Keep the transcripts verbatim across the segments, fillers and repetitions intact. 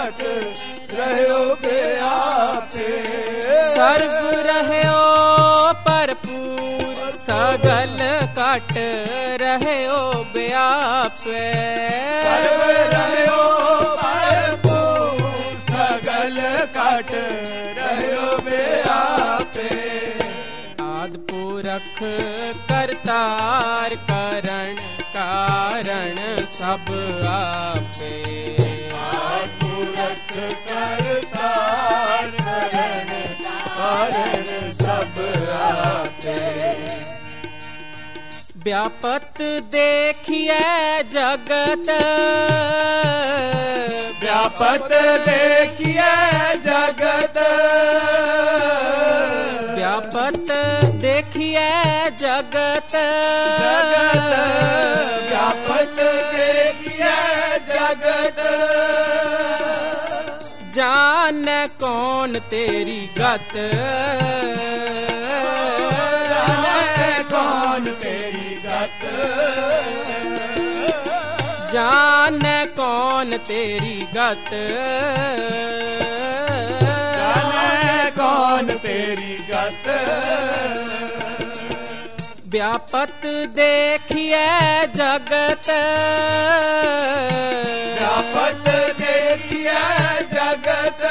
काट रहयो व्यापे। सर्व रहयो भरपूर सगल काट रहयो व्यापे। सर्व रहयो भरपूर सगल काट रहयो व्यापे। आदि पुरख करतार करण कारण सब आपे। आदि पुरख करतार करण कारण सब आपे। व्यापत देखिए जगत व्यापत देखिए जगत व्यापत देखिए जगत जगत व्यापत देखिए जगत। जान कौन तेरी गत जाने कौन तेरी गत जान कौन तेरी गत जाने कौन तेरी गत। व्यापत देखिए जगत व्यापत देखिए जगत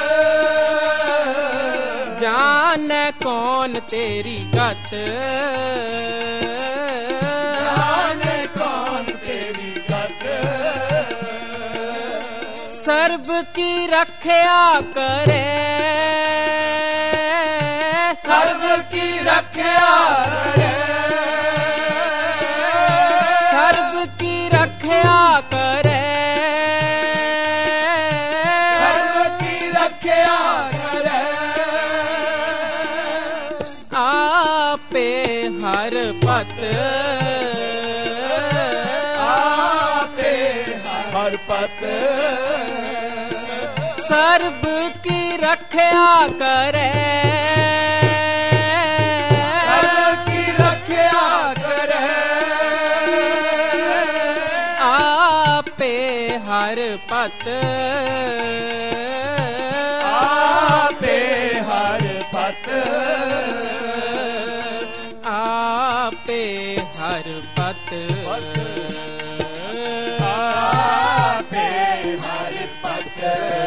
जान कौन तेरी गत जाने कौन तेरी गत। सर्व की रक्षा करे सर्व की रक्षा करे सर्व की रक्षा करे सर्व की रक्षा करे। आपे हर पत आपे हर पत सर्व की रक्षा करे सर्व की रक्षा करे। आपे हर पत आपे हर पत आपे हर पत आपे हर पत।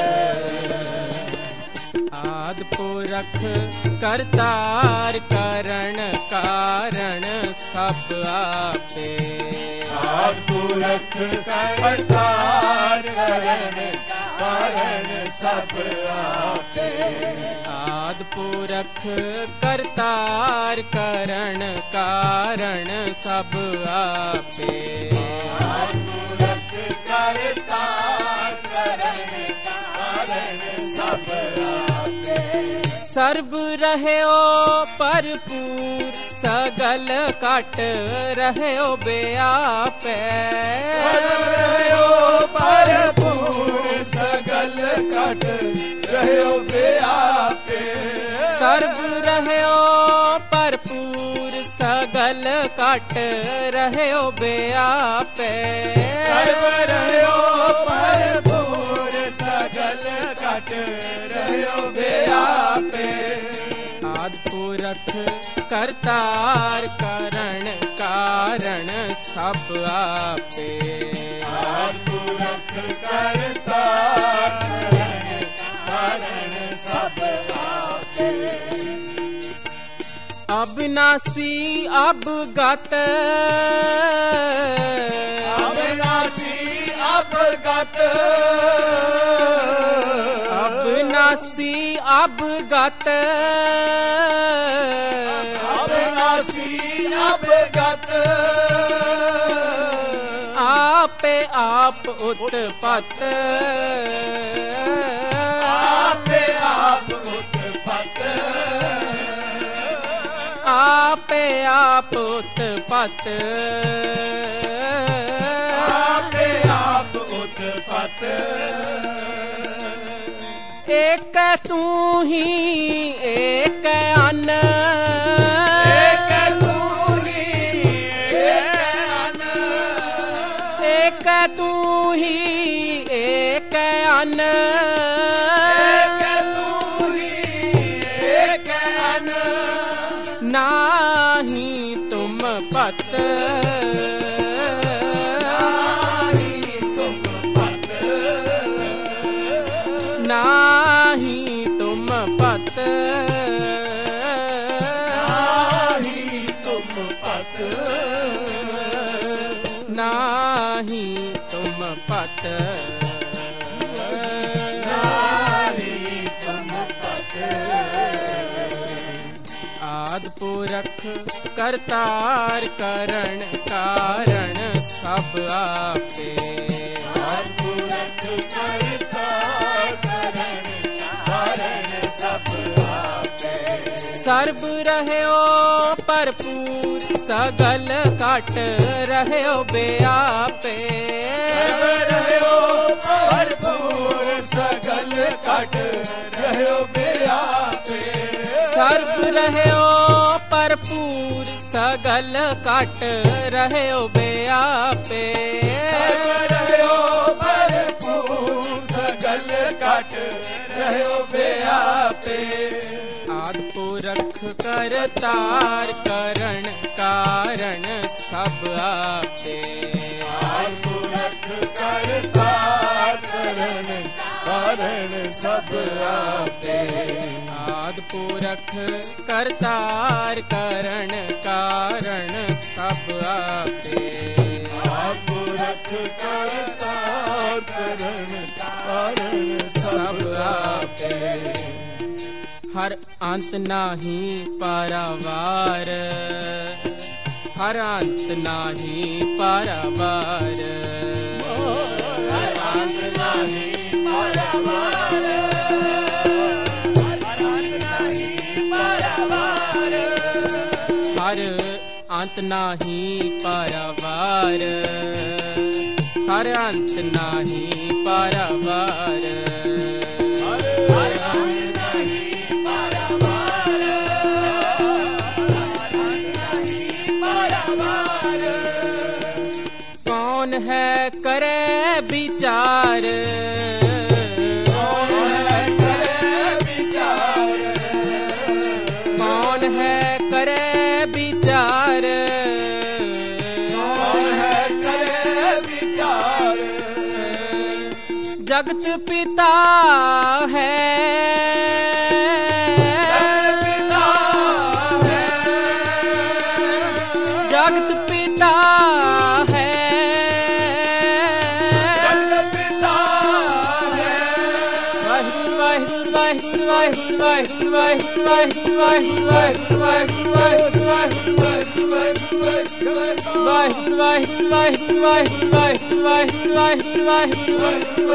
आदि पुरख करतार करण कारण सब आपे। आदि पुरख करतार करण कारण सब आपे। आदि पुरख करतार करण कारण सब आपे। आदि पुरख करतार करण कारण सब आपे। सर्व रहयो भरपूर सगल काट रहयो व्यापे। सर्व रहयो भरपूर सगल काट रहयो व्यापे। सर्व रहयो भरपूर सगल काट रहयो व्यापे। सर्व रहयो भरपूर सगल काट रहयो व्यापे। आदि पुरख करतार करण कारण सब आपे। आदि पुरख करतार करण कारण सब आपे। अविनाशी अवगत अविनाशी अवगत अविनाशी अवगत अविनाशी अवगत। आपे आप उत्पत आपे आप उत्पत आपे आप उत्पत आपे आप उत्पत। एक तू ही एक अन एक तू ही एक अन एक तू ही एक अन नाही तुम पत नाही तुम पत नाही तुम पत नाही तुम पत नाही तुम पत आदि पुरख करतार करण कारण सब आपे सर्ब रहयो भरपूर सगल काट रहयो बेआपे रहयो भरपूर सगल काट रहयो बेआपे सर्ब रहयो भरपूर सगल काट रहयो बेआपे रहयो भरपूर सगल काट रहयो बेआपे आदि पुरख करतार करण कारण सब आपे आदि पुरख करतार करण कारण सब आपे आदि पुरख करतार करण कारण सब आपे आदि पुरख करतार करण कारण सब आपे हर अंत नाही पारावार हर अंत नाही पारावार हर अंत नाही पारावार हर अंत नाही पारावार हर अंत नाही पारावार हर अंत नाही पारावार कौन है करे विचार कौन है करे विचार कौन है करे विचार कौन है करे विचार जगत पिता है जगत पिता है जगत पिता है वाहिगुरु वाहिगुरु वाहिगुरु वाहिगुरु वाहिगुरु वाहिगुरु वाहिगुरु वाहिगुरु वाहिगुरु वाहिगुरु वाहिगुरु वाहिगुरु वाहिगुरु वाहिगुरु वाहिगुरु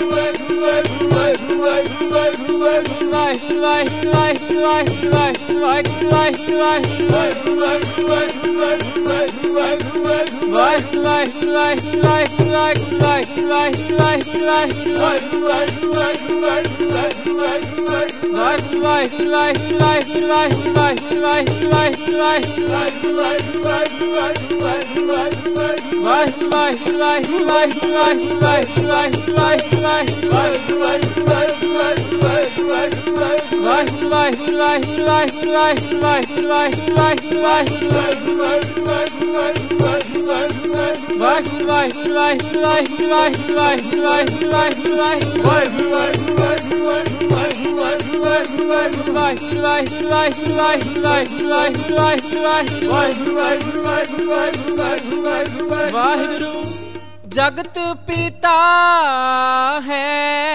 वाहिगुरु जगत पिता है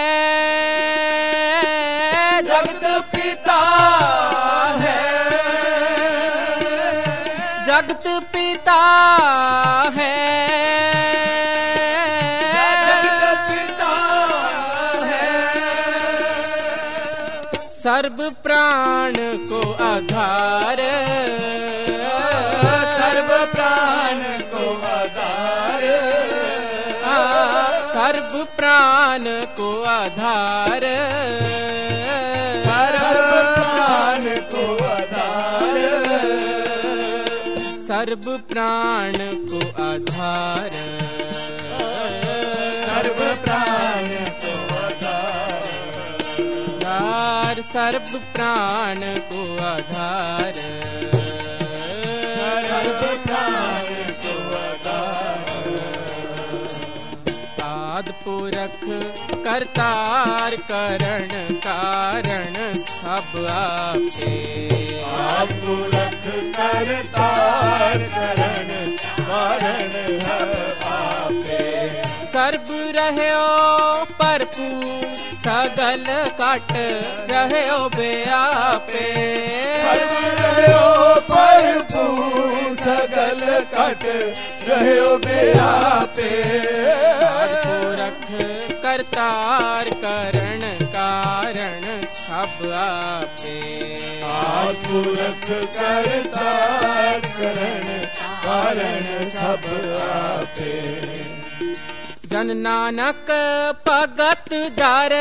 जगत पिता है जगत पिता है जगत पिता है सर्व प्राण को आधार सर्व प्राण को आधार सर्व प्राण को आधार सर्व प्राण को आधार सर्व प्राण को आधार सर्व प्राण को आधार सर्व प्राण को आधार, सर्व प्राण को आधार। आदि पुरख करतार करण कारण सब आपे, आदि पुरख करतार करण कारण सब आपे। सर्व रहयो भरपूर सगल काट रहयो व्यापे, सर्व रहयो भरपूर सगल काट रहयो व्यापे। पुरख करतार करण कारण सब आपे, आदि पुरख करतार करण कारण सब आपे। जन नानक भगत दर,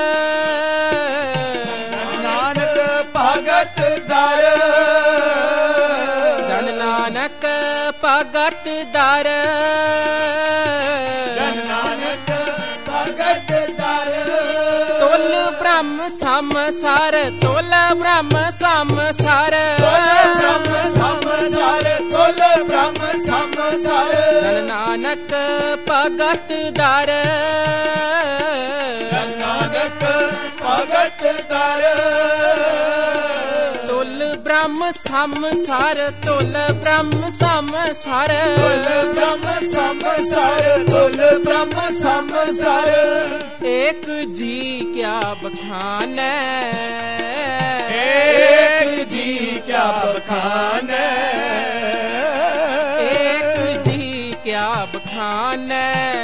नानक भगत दर, जन नानक भगत दर, जन नानक भगत दर। तुल ब्रह्म समसार, तुल ब्रह्म समसार, तुल ब्रह्म समसार, तुल ब्रह्म समसार। जन नानक भगत दर, जन नानक भगत दर। तुल ब्रह्म समसार, तुल ब्रह्म समसार, तुल ब्रह्म समसार, तुल ब्रह्म समसार। एक जी क्या बखानै, एक जी क्या बखानै, एक जी क्या बखानै,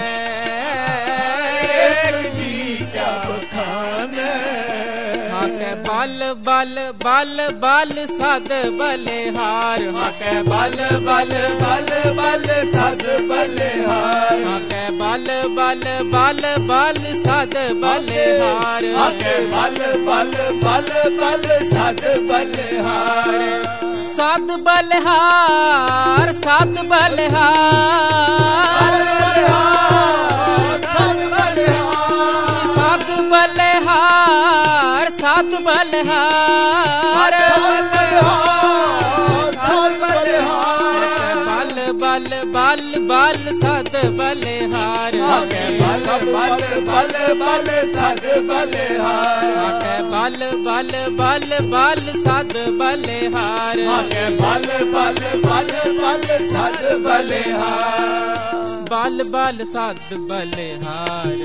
एक जी क्या बखानै। हाकै बल बल बल बल सद बलिहार, हाकै बल बल बल बल सद बलिहार, हाकै बल बल बल बल सद बलिहार, आके बल बल बल बल सद बलिहार। सद बलिहार सद बलिहार, सद बलिहार, सद बलिहार सद बलिहार, सद बलिहार। बल बल बल बल सद बलिहार, आके बल बल बल बल सद बलिहार, आके बल बल बल बल सद बलिहार, आके बल बल बल बल सद बलिहार। बल बल सद बलिहार,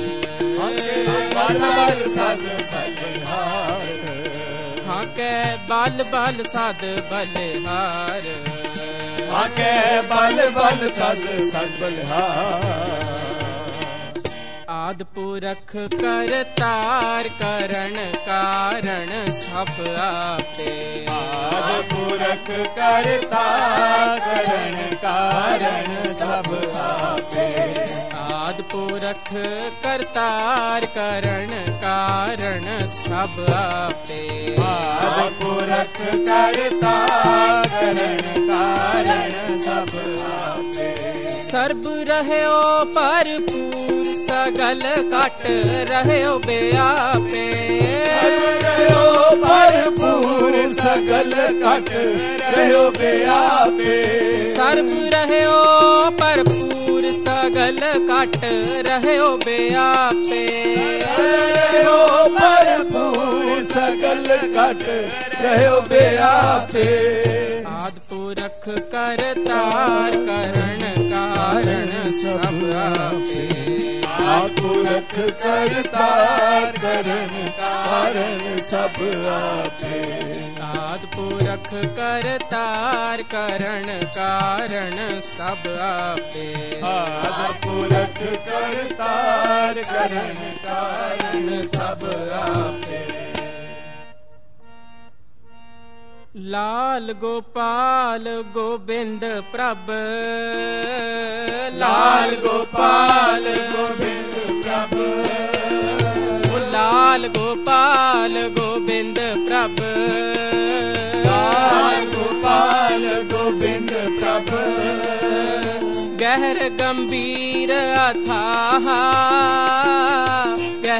बल बल सद बलिहार, हाकै बल बल सद बलिहार, आके बल बल सद सद बलिहार। आदि पुरख करतार करण कारण सब आपे, आदि पुरख करतार करण कारण सब आपे। आदि पुरख करतार करण कारण सब आपे, आदि पुरख करतार करण कारण सब आपे। सर्ब रहयो भरपूर सगल काट रहयो व्यापे, सर्ब रहयो भरपूर सगल काट रहयो व्यापे। सर्ब रहयो भरपूर सगल काट रहयो व्यापे, रहयो भरपूर सगल काट रहयो व्यापे। आदि पुरख करतार करण कारण सब आपे, आदि पुरख करतार करण कारण सब आपे। आदि पुरख करतार करण कारण सब आपे, आदि पुरख करतार करण कारण सब आपे। लाल गोपाल गोविंद प्रभ, लाल गोपाल गोविंद प्रभ, लाल गोपाल गोविंद प्रभ, लाल गोपाल गोविंद प्रभ। गहर गंभीर अथाह,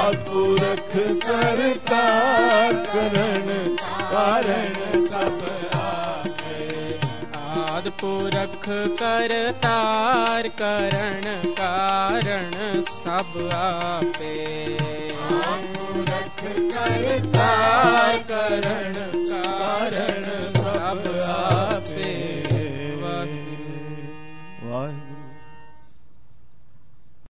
ਪੁਰਖ ਕਰਤਾਰ ਕਰਨ ਕਾਰਨ ਸਭ ਆਪੇ। ਆਦਿ ਪੁਰਖ ਕਰਤਾਰ ਕਰਨ ਕਾਰਨ ਸਭ ਆਪੇ। ਪੁਰਖ ਕਰਤਾਰ ਕਰਨ ਕਾਰਨ ਸਭ ਆਪੇ। ਵਾਹਿਗੁਰੂ। ਵਾਹਿਗੁਰੂ।